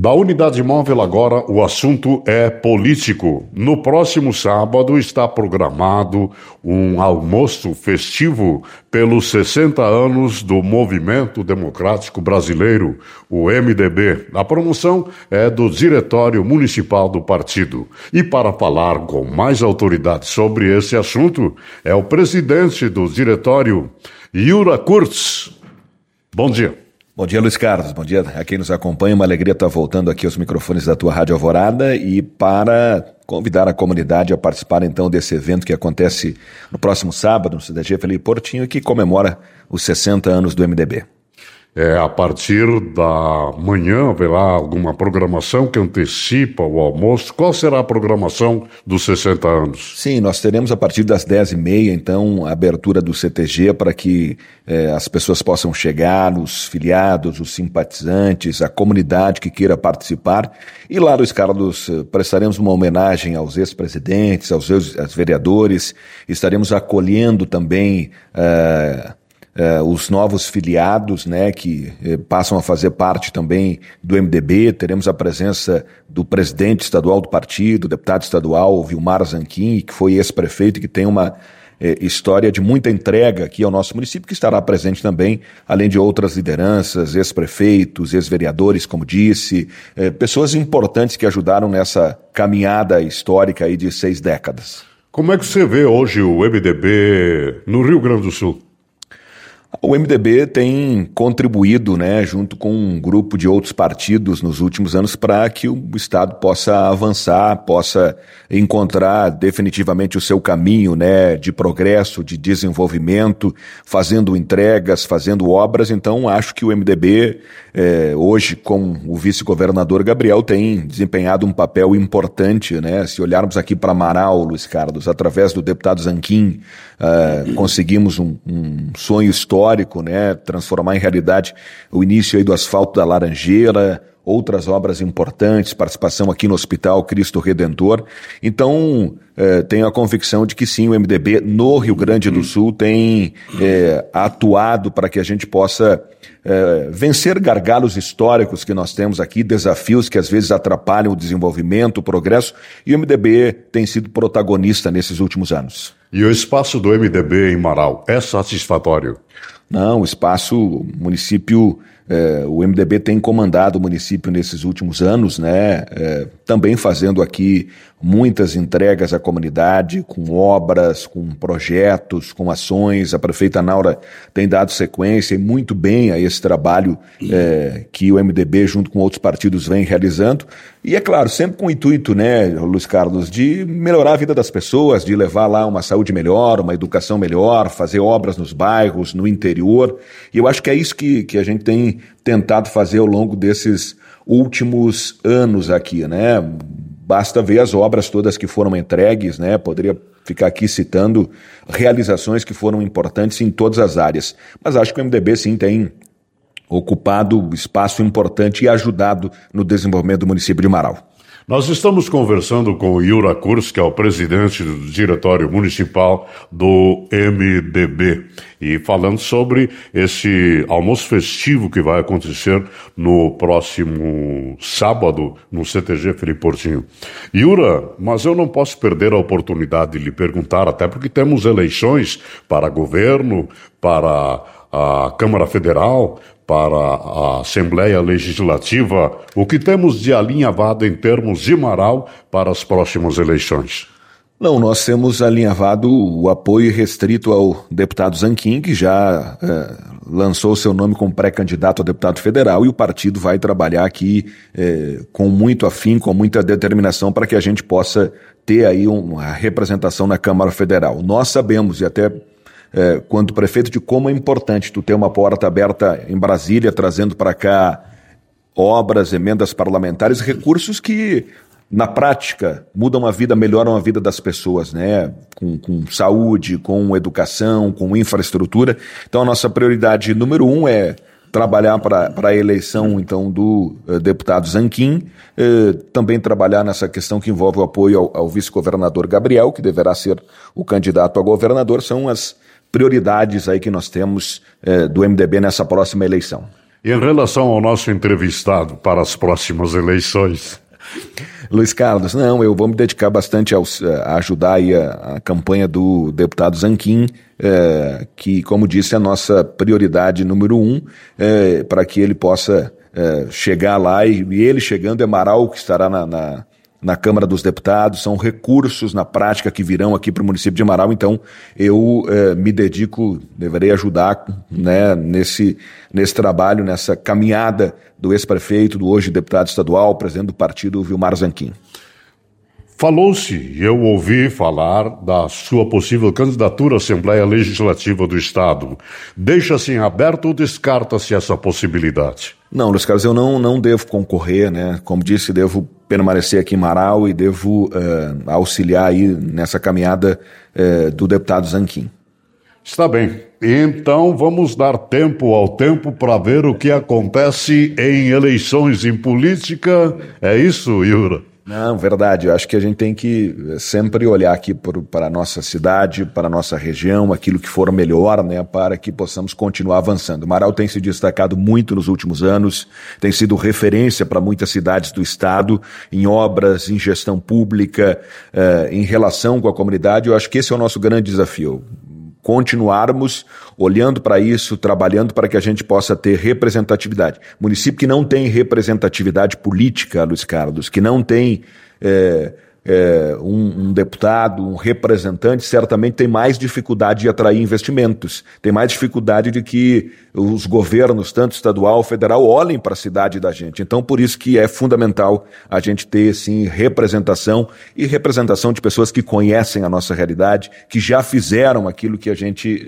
Da unidade móvel agora, o assunto é político. No próximo sábado está programado um almoço festivo pelos 60 anos do Movimento Democrático Brasileiro, o MDB. A promoção é do Diretório Municipal do partido. E para falar com mais autoridade sobre esse assunto, é o presidente do Diretório, Yura Kurtz. Bom dia. Bom dia, Luiz Carlos. Bom dia a quem nos acompanha. Uma alegria estar voltando aqui aos microfones da tua Rádio Alvorada e para convidar a comunidade a participar então desse evento que acontece no próximo sábado no CTG Felipe Portinho e que comemora os 60 anos do MDB. A partir da manhã haverá alguma programação que antecipa o almoço. Qual será a programação dos 60 anos? Sim, nós teremos a partir das 10h30, então, a abertura do CTG para que as pessoas possam chegar, os filiados, os simpatizantes, a comunidade que queira participar. E lá, Luiz Carlos, prestaremos uma homenagem aos ex-presidentes, aos vereadores, estaremos acolhendo também os novos filiados, né, que passam a fazer parte também do MDB. Teremos a presença do presidente estadual do partido, deputado estadual Vilmar Zanquim, que foi ex-prefeito e que tem uma história de muita entrega aqui ao nosso município, que estará presente também, além de outras lideranças, ex-prefeitos, ex-vereadores, como disse, pessoas importantes que ajudaram nessa caminhada histórica aí de 6 décadas. Como é que você vê hoje o MDB no Rio Grande do Sul? O MDB tem contribuído, né, junto com um grupo de outros partidos nos últimos anos para que o Estado possa avançar, possa encontrar definitivamente o seu caminho, né, de progresso, de desenvolvimento, fazendo entregas, fazendo obras. Então, acho que o MDB, hoje, com o vice-governador Gabriel, tem desempenhado um papel importante, né? Se olharmos aqui para Marau, Luiz Carlos, através do deputado Zanquim, conseguimos um sonho histórico, né? Transformar em realidade o início aí do asfalto da Laranjeira, outras obras importantes, participação aqui no Hospital Cristo Redentor. Então, tenho a convicção de que sim, o MDB no Rio Grande do Sul tem atuado para que a gente possa vencer gargalos históricos que nós temos aqui, desafios que às vezes atrapalham o desenvolvimento, o progresso, e o MDB tem sido protagonista nesses últimos anos. E o espaço do MDB em Marau é satisfatório? Não, o espaço, o município, o MDB tem comandado o município nesses últimos anos, né? Também fazendo aqui muitas entregas à comunidade, com obras, com projetos, com ações. A prefeita Naura tem dado sequência e muito bem a esse trabalho que o MDB, junto com outros partidos, vem realizando. E é claro, sempre com o intuito, né, Luiz Carlos, de melhorar a vida das pessoas, de levar lá uma saúde melhor, uma educação melhor, fazer obras nos bairros, no interior. E eu acho que é isso que a gente tem tentado fazer ao longo desses últimos anos aqui, né? Basta ver as obras todas que foram entregues, né? Poderia ficar aqui citando realizações que foram importantes em todas as áreas. Mas acho que o MDB sim tem ocupado espaço importante e ajudado no desenvolvimento do município de Marau. Nós estamos conversando com o Yura Kurtz, que é o presidente do Diretório Municipal do MDB, e falando sobre esse almoço festivo que vai acontecer no próximo sábado no CTG Felipe Portinho. Yura, mas eu não posso perder a oportunidade de lhe perguntar, até porque temos eleições para governo, para a Câmara Federal, para a Assembleia Legislativa, o que temos de alinhavado em termos de Marau para as próximas eleições? Não, nós temos alinhavado o apoio restrito ao deputado Zanquim, que já lançou seu nome como pré-candidato a deputado federal, e o partido vai trabalhar aqui com muito afinco, com muita determinação para que a gente possa ter aí uma representação na Câmara Federal. Nós sabemos, e até quanto prefeito, de como é importante tu ter uma porta aberta em Brasília, trazendo para cá obras, emendas parlamentares, recursos que, na prática, mudam a vida, melhoram a vida das pessoas, né? Com saúde, com educação, com infraestrutura. Então, a nossa prioridade número 1 é trabalhar para a eleição, então, do deputado Zanquim, também trabalhar nessa questão que envolve o apoio ao vice-governador Gabriel, que deverá ser o candidato a governador. São as prioridades aí que nós temos do MDB nessa próxima eleição. E em relação ao nosso entrevistado para as próximas eleições? Luiz Carlos, não, eu vou me dedicar bastante a ajudar aí a campanha do deputado Zanquim, que, como disse, é a nossa prioridade número 1, para que ele possa chegar lá, e ele chegando é Marau que estará na Câmara dos Deputados, são recursos na prática que virão aqui para o município de Marau, então eu me dedico, deverei ajudar, né, nesse trabalho, nessa caminhada do ex-prefeito, do hoje deputado estadual, presidente do partido, Vilmar Zanquim. Falou-se, eu ouvi falar da sua possível candidatura à Assembleia Legislativa do Estado. Deixa-se em aberto ou descarta-se essa possibilidade? Não, Luiz Carlos, eu não devo concorrer, né? Como disse, devo permanecer aqui em Marau e devo auxiliar aí nessa caminhada do deputado Zanquim. Está bem. Então vamos dar tempo ao tempo para ver o que acontece em eleições, em política. É isso, Iura? Não, verdade. Eu acho que a gente tem que sempre olhar aqui para a nossa cidade, para a nossa região, aquilo que for melhor, né, para que possamos continuar avançando. Marau tem se destacado muito nos últimos anos, tem sido referência para muitas cidades do estado, em obras, em gestão pública, em relação com a comunidade. Eu acho que esse é o nosso grande desafio. Continuarmos olhando para isso, trabalhando para que a gente possa ter representatividade. Município que não tem representatividade política, Luiz Carlos, que não tem um deputado, um representante, certamente tem mais dificuldade de atrair investimentos, tem mais dificuldade de que os governos, tanto estadual, federal, olhem para a cidade da gente. Então, por isso que é fundamental a gente ter, sim, representação e representação de pessoas que conhecem a nossa realidade, que já fizeram aquilo que a gente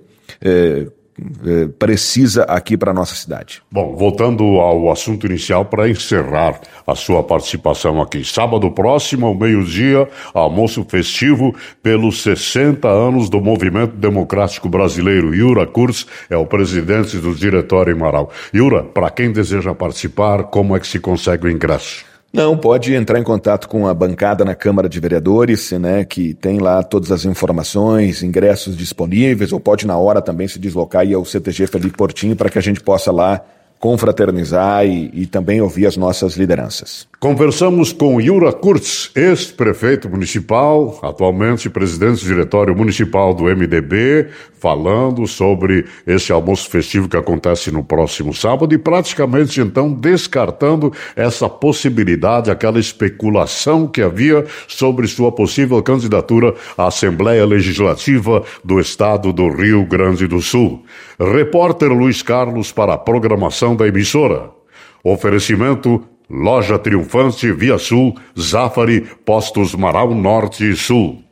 precisa aqui para a nossa cidade. Bom, voltando ao assunto inicial para encerrar a sua participação aqui. Sábado próximo, ao meio-dia, almoço festivo pelos 60 anos do Movimento Democrático Brasileiro. Iura Kurz é o presidente do Diretório em Marau. Iura, para quem deseja participar, como é que se consegue o ingresso? Não, pode entrar em contato com a bancada na Câmara de Vereadores, né, que tem lá todas as informações, ingressos disponíveis, ou pode na hora também se deslocar e ao CTG Felipe Portinho para que a gente possa lá confraternizar e também ouvir as nossas lideranças. Conversamos com Iura Kurz, ex-prefeito municipal, atualmente presidente do Diretório Municipal do MDB, falando sobre esse almoço festivo que acontece no próximo sábado e praticamente então descartando essa possibilidade, aquela especulação que havia sobre sua possível candidatura à Assembleia Legislativa do Estado do Rio Grande do Sul. Repórter Luiz Carlos para a programação da emissora. Oferecimento Loja Triunfante Via Sul, Zafari, Postos Marau Norte e Sul.